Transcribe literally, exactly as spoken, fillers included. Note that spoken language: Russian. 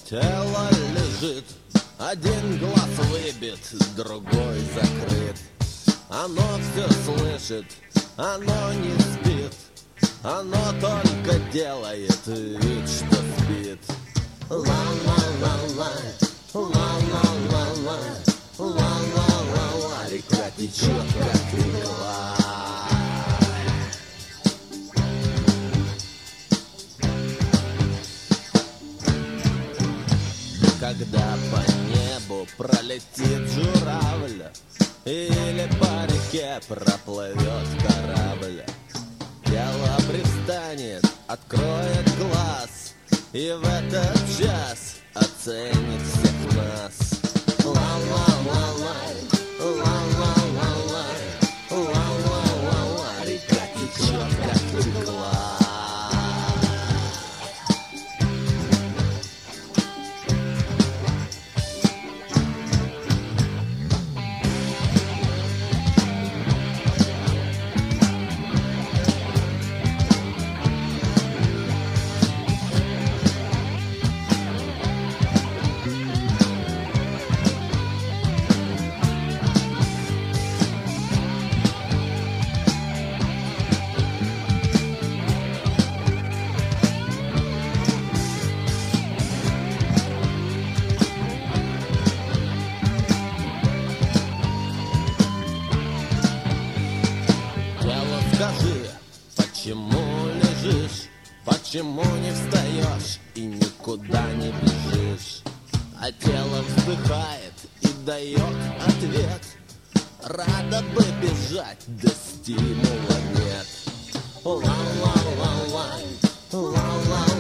Тело лежит, один глаз выбит, другой закрыт. Оно все слышит, оно не спит, оно только делает вид, что спит. Ла-ла-ла-ла, ла-ла-ла-ла, ла-ла-ла-ла, река течет, как рекла. Когда по небу пролетит журавль или по реке проплывет корабль, тело привстанет, откроет глаз и в этот час оценит всех нас. Ла-ла-ла-лай, ла-ла-ла-лай, ла-ла-ла-лай, река течет, как текла. Скажи, почему лежишь, почему не встаешь и никуда не бежишь? А тело вздыхает и дает ответ: рада бы бежать, да стимула нет. Ла-ла-ла-лай, ла-ла-ла.